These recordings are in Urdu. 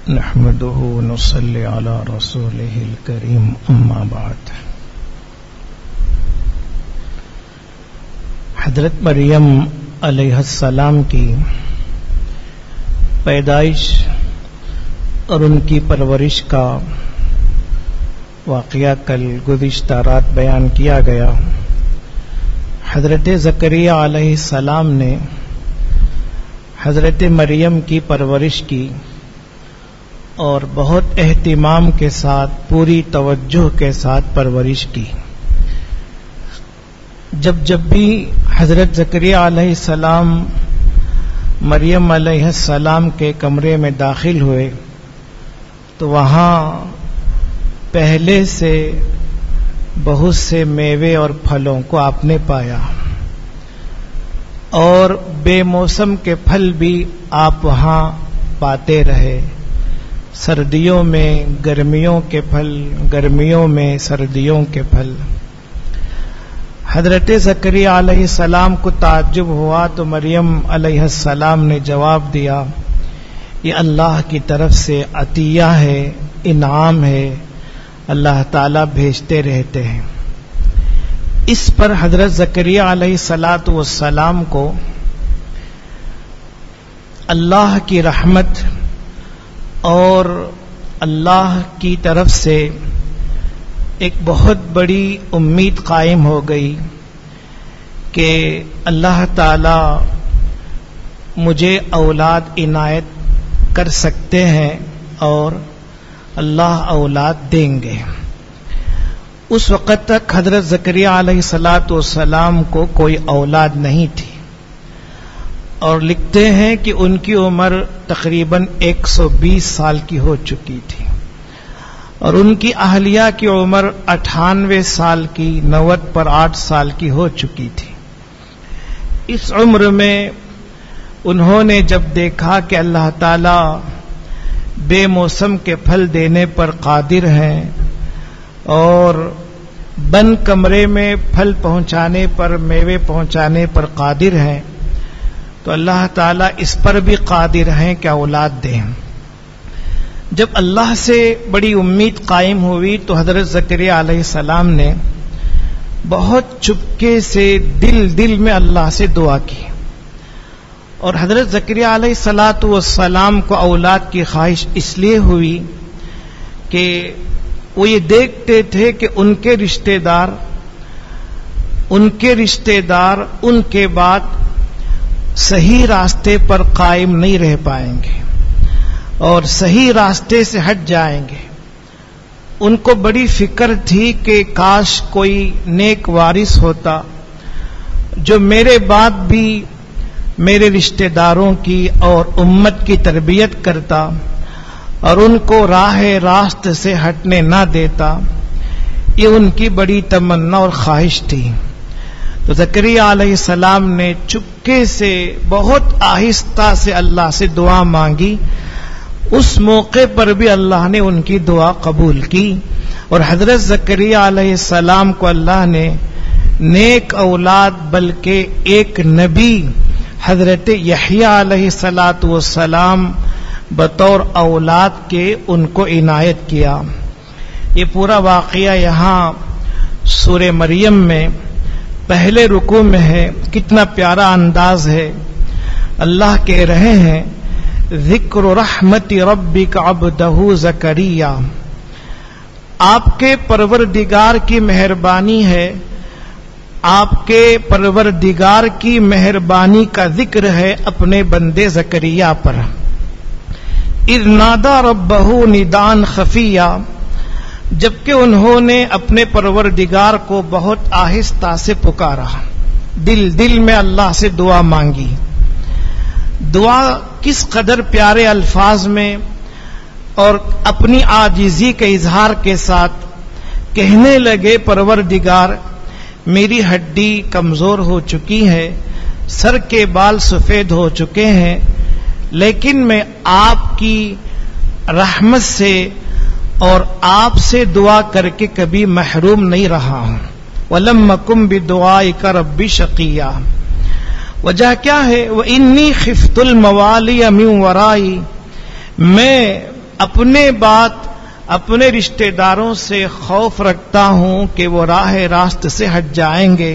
نحمده ونصلي على رسوله الكريم اما بعد. حضرت مریم علیہ السلام کی پیدائش اور ان کی پرورش کا واقعہ کل گزشتہ رات بیان کیا گیا. حضرت زکریا علیہ السلام نے حضرت مریم کی پرورش کی اور بہت اہتمام کے ساتھ پوری توجہ کے ساتھ پرورش کی. جب بھی حضرت زکریا علیہ السلام مریم علیہ السلام کے کمرے میں داخل ہوئے تو وہاں پہلے سے بہت سے میوے اور پھلوں کو آپ نے پایا اور بے موسم کے پھل بھی آپ وہاں پاتے رہے. سردیوں میں گرمیوں کے پھل، گرمیوں میں سردیوں کے پھل. حضرت زکریا علیہ السلام کو تعجب ہوا تو مریم علیہ السلام نے جواب دیا، یہ اللہ کی طرف سے عطیہ ہے، انعام ہے، اللہ تعالیٰ بھیجتے رہتے ہیں. اس پر حضرت زکریا علیہ السلام کو اللہ کی رحمت اور اللہ کی طرف سے ایک بہت بڑی امید قائم ہو گئی کہ اللہ تعالی مجھے اولاد عنایت کر سکتے ہیں اور اللہ اولاد دیں گے. اس وقت تک حضرت زکریا علیہ السلام کو کوئی اولاد نہیں تھی اور لکھتے ہیں کہ ان کی عمر تقریباً 120 سال کی ہو چکی تھی اور ان کی اہلیہ کی عمر 98 سال کی، 90 پر 8 سال کی ہو چکی تھی. اس عمر میں انہوں نے جب دیکھا کہ اللہ تعالی بے موسم کے پھل دینے پر قادر ہیں اور بند کمرے میں پھل پہنچانے پر، میوے پہنچانے پر قادر ہیں، تو اللہ تعالیٰ اس پر بھی قادر ہیں کہ اولاد دیں. جب اللہ سے بڑی امید قائم ہوئی تو حضرت زکریا علیہ السلام نے بہت چپکے سے دل میں اللہ سے دعا کی. اور حضرت زکریا علیہ السلام کو اولاد کی خواہش اس لیے ہوئی کہ وہ یہ دیکھتے تھے کہ ان کے رشتہ دار ان کے بعد صحیح راستے پر قائم نہیں رہ پائیں گے اور صحیح راستے سے ہٹ جائیں گے. ان کو بڑی فکر تھی کہ کاش کوئی نیک وارث ہوتا جو میرے بعد بھی میرے رشتہ داروں کی اور امت کی تربیت کرتا اور ان کو راہ راست سے ہٹنے نہ دیتا. یہ ان کی بڑی تمنا اور خواہش تھی. تو زکریا علیہ السلام نے چپکے سے بہت آہستہ سے اللہ سے دعا مانگی. اس موقع پر بھی اللہ نے ان کی دعا قبول کی اور حضرت زکریا علیہ السلام کو اللہ نے نیک اولاد بلکہ ایک نبی حضرت یحییٰ علیہ السلام بطور اولاد کے ان کو عنایت کیا. یہ پورا واقعہ یہاں سورہ مریم میں پہلے رکوع میں ہے. کتنا پیارا انداز ہے. اللہ کہہ رہے ہیں ذکر رحمت ربک عبدہ زکریا، آپ کے پروردگار کی مہربانی ہے، آپ کے پروردگار کی مہربانی کا ذکر ہے اپنے بندے زکریا پر. اذ نادى ربہ نداء خفیا، جبکہ انہوں نے اپنے پروردگار کو بہت آہستہ سے پکارا، دل میں اللہ سے دعا مانگی. دعا کس قدر پیارے الفاظ میں اور اپنی عاجزی کے اظہار کے ساتھ کہنے لگے، پروردگار میری ہڈی کمزور ہو چکی ہے، سر کے بال سفید ہو چکے ہیں، لیکن میں آپ کی رحمت سے اور آپ سے دعا کر کے کبھی محروم نہیں رہا ہوں. وَلَمْ أَكُنْ بِدُعَائِكَ رَبِّ شَقِيًّا، وجہ کیا ہے؟ وَإِنِّي خِفْتُ الْمَوَالِيَ مِنْ وَرَائِي، میں اپنے اپنے رشتہ داروں سے خوف رکھتا ہوں کہ وہ راہ راست سے ہٹ جائیں گے.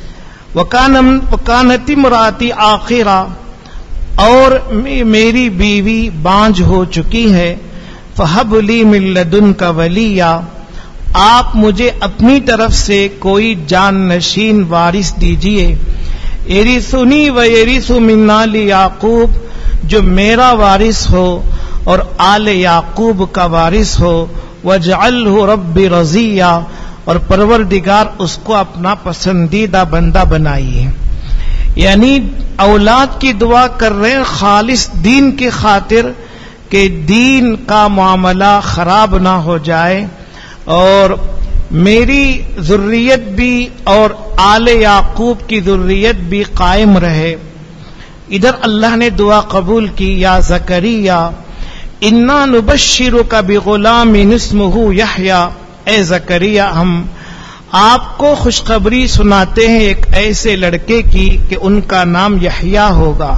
وکانت امراتی آخرہ، اور میری بیوی بانجھ ہو چکی ہے. فہب لی من لدنک ولیا، آپ مجھے اپنی طرف سے کوئی جان نشین وارث دیجئے. یرثنی و یرث من آل یعقوب، جو میرا وارث ہو اور آل یعقوب کا وارث ہو. واجعلہ رب رضیا، اور پروردگار اس کو اپنا پسندیدہ بندہ بنائیے. یعنی اولاد کی دعا کر رہے ہیں خالص دین کی خاطر کہ دین کا معاملہ خراب نہ ہو جائے اور میری ذریت بھی اور آل یعقوب کی ذریت بھی قائم رہے. ادھر اللہ نے دعا قبول کی. یا زکریا انا نبشرک بغلام اسمہ یحییٰ، اے زکریا ہم آپ کو خوشخبری سناتے ہیں ایک ایسے لڑکے کی کہ ان کا نام یحییٰ ہوگا.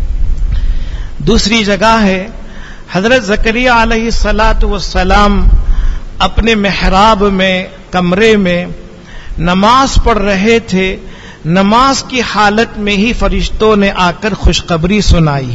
دوسری جگہ ہے حضرت زکریا علیہ الصلاۃ والسلام اپنے محراب میں کمرے میں نماز پڑھ رہے تھے. نماز کی حالت میں ہی فرشتوں نے آ کر خوشخبری سنائی.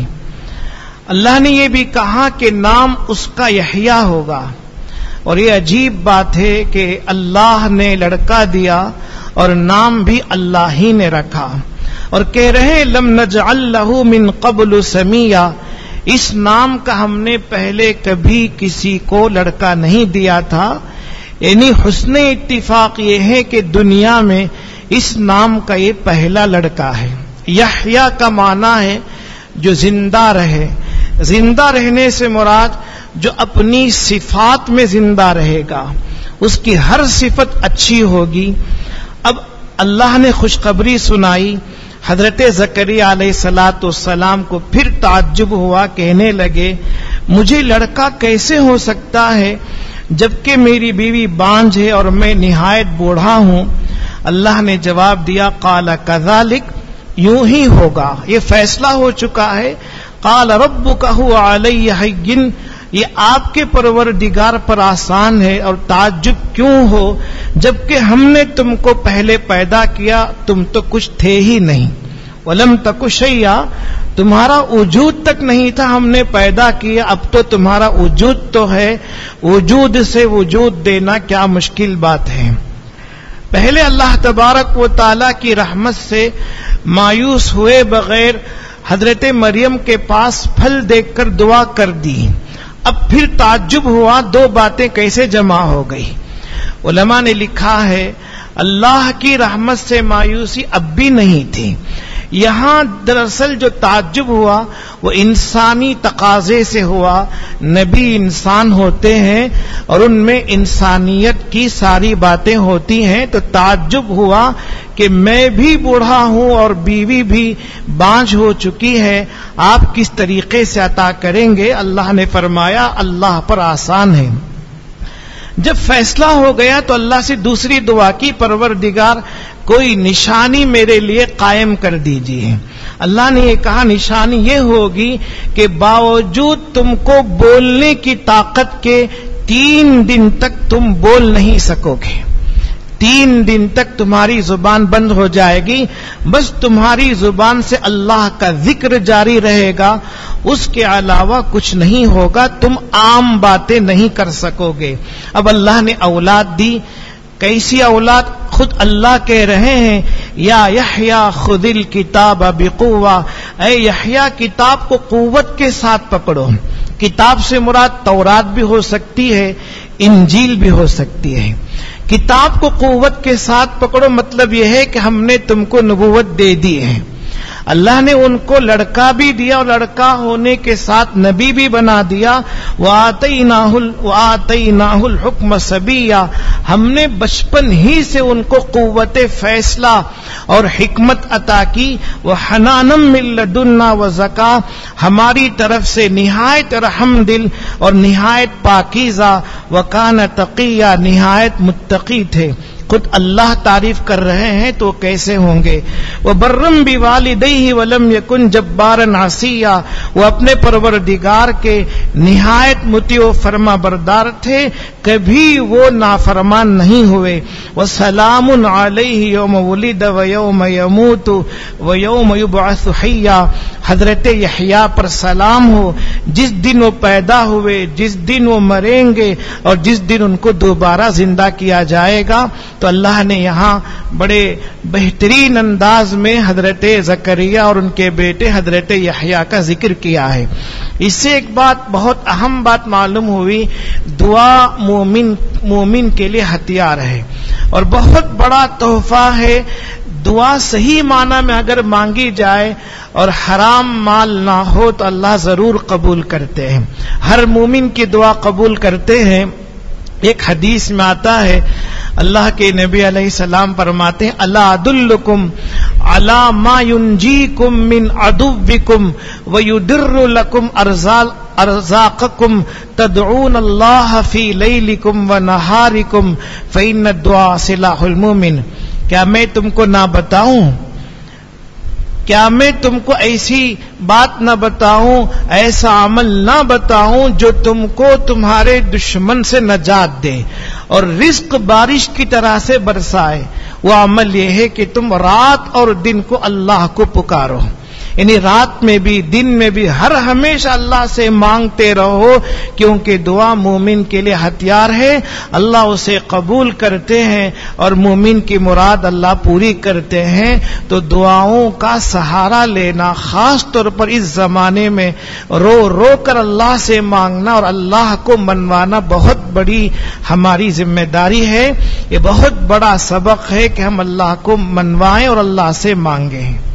اللہ نے یہ بھی کہا کہ نام اس کا یحییٰ ہوگا. اور یہ عجیب بات ہے کہ اللہ نے لڑکا دیا اور نام بھی اللہ ہی نے رکھا. اور کہہ رہے لم نجعل له من قبل سمیہ، اس نام کا ہم نے پہلے کبھی کسی کو لڑکا نہیں دیا تھا. یعنی حسن اتفاق یہ ہے کہ دنیا میں اس نام کا یہ پہلا لڑکا ہے. یحییٰ کا معنی ہے جو زندہ رہے. زندہ رہنے سے مراد جو اپنی صفات میں زندہ رہے گا، اس کی ہر صفت اچھی ہوگی. اب اللہ نے خوشخبری سنائی. حضرت زکریا علیہ الصلاۃ والسلام کو پھر تعجب ہوا، کہنے لگے مجھے لڑکا کیسے ہو سکتا ہے جبکہ میری بیوی بانجھ ہے اور میں نہایت بوڑھا ہوں. اللہ نے جواب دیا قال کذالک، یوں ہی ہوگا، یہ فیصلہ ہو چکا ہے. قال ربک هو علی ہین، یہ آپ کے پروردگار پر آسان ہے. اور تعجب کیوں ہو جبکہ ہم نے تم کو پہلے پیدا کیا تم تو کچھ تھے ہی نہیں. ولم تک شیئا، تمہارا وجود تک نہیں تھا، ہم نے پیدا کیا، اب تو تمہارا وجود تو ہے. وجود سے وجود دینا کیا مشکل بات ہے. پہلے اللہ تبارک و تعالی کی رحمت سے مایوس ہوئے بغیر حضرت مریم کے پاس پھل دیکھ کر دعا کر دی. اب پھر تعجب ہوا دو باتیں کیسے جمع ہو گئی. علماء نے لکھا ہے اللہ کی رحمت سے مایوسی اب بھی نہیں تھی. یہاں دراصل جو تعجب ہوا وہ انسانی تقاضے سے ہوا. نبی انسان ہوتے ہیں اور ان میں انسانیت کی ساری باتیں ہوتی ہیں، تو تعجب ہوا کہ میں بھی بوڑھا ہوں اور بیوی بھی بانجھ ہو چکی ہے، آپ کس طریقے سے عطا کریں گے. اللہ نے فرمایا اللہ پر آسان ہے. جب فیصلہ ہو گیا تو اللہ سے دوسری دعا کی پروردگار کوئی نشانی میرے لیے قائم کر دیجیے. اللہ نے یہ کہا نشانی یہ ہوگی کہ باوجود تم کو بولنے کی طاقت کے 3 دن تک تم بول نہیں سکو گے. 3 دن تک تمہاری زبان بند ہو جائے گی، بس تمہاری زبان سے اللہ کا ذکر جاری رہے گا، اس کے علاوہ کچھ نہیں ہوگا، تم عام باتیں نہیں کر سکو گے. اب اللہ نے اولاد دی. کیسی اولاد؟ خود اللہ کہہ رہے ہیں یا یحییٰ خذ الکتاب بقوہ، اے یحییٰ کتاب کو قوت کے ساتھ پکڑو. کتاب سے مراد تورات بھی ہو سکتی ہے، انجیل بھی ہو سکتی ہے. کتاب کو قوت کے ساتھ پکڑو مطلب یہ ہے کہ ہم نے تم کو نبوت دے دی ہے. اللہ نے ان کو لڑکا بھی دیا اور لڑکا ہونے کے ساتھ نبی بھی بنا دیا. وَآتَيْنَاهُ الْحُكْمَ صَبِيًّا، ہم نے بچپن ہی سے ان کو قوت فیصلہ اور حکمت عطا کی. وَحَنَانًا مِن لَّدُنَّا وَزَكَاةً، ہماری طرف سے نہایت رحم دل اور نہایت پاکیزہ. وَكَانَ تَقِيًّا، نہایت متقی تھے. خود اللہ تعریف کر رہے ہیں تو کیسے ہوں گے؟ وَبَرًّا بِوَالِدَيْهِ وَلَمْ يَكُنْ جَبَّارًا عَصِيًّا، وہ اپنے پروردگار کے نہایت مطیع و فرما بردار تھے، کبھی وہ نافرمان نہیں ہوئے۔ وَسَلَامٌ عَلَيْهِ يَوْمَ وُلِدَ وَيَوْمَ يَمُوتُ وَيَوْمَ يُبْعَثُ حَيًّا، حضرت یحییٰ پر سلام ہو جس دن وہ پیدا ہوئے، جس دن وہ مریں گے اور جس دن ان کو دوبارہ زندہ کیا جائے گا۔ تو اللہ نے یہاں بڑے بہترین انداز میں حضرت زکریا اور ان کے بیٹے حضرت یحییٰ کا ذکر کیا ہے۔ اس سے ایک بات، بہت اہم بات معلوم ہوئی، دعا مومن کے لیے ہتھیار ہے اور بہت بڑا تحفہ ہے۔ دعا صحیح معنی میں اگر مانگی جائے اور حرام مال نہ ہو تو اللہ ضرور قبول کرتے ہیں، ہر مومن کی دعا قبول کرتے ہیں۔ ایک حدیث میں آتا ہے، اللہ کے نبی علیہ السلام فرماتے ہیں، الا ادلکم علی ما ینجیکم من عدوکم ویدر لکم ارزاقکم تدعون اللہ فی لیلکم ونہارکم فإن الدعاء سلاح المؤمن۔ کیا میں تم کو نہ بتاؤں، کیا میں تم کو ایسی بات نہ بتاؤں، ایسا عمل نہ بتاؤں جو تم کو تمہارے دشمن سے نجات دے اور رزق بارش کی طرح سے برسائے؟ وہ عمل یہ ہے کہ تم رات اور دن کو اللہ کو پکارو، یعنی رات میں بھی دن میں بھی ہر ہمیشہ اللہ سے مانگتے رہو، کیونکہ دعا مومن کے لیے ہتھیار ہے، اللہ اسے قبول کرتے ہیں اور مومن کی مراد اللہ پوری کرتے ہیں۔ تو دعاؤں کا سہارا لینا، خاص طور پر اس زمانے میں رو رو کر اللہ سے مانگنا اور اللہ کو منوانا بہت بڑی ہماری ذمہ داری ہے۔ یہ بہت بڑا سبق ہے کہ ہم اللہ کو منوائیں اور اللہ سے مانگیں۔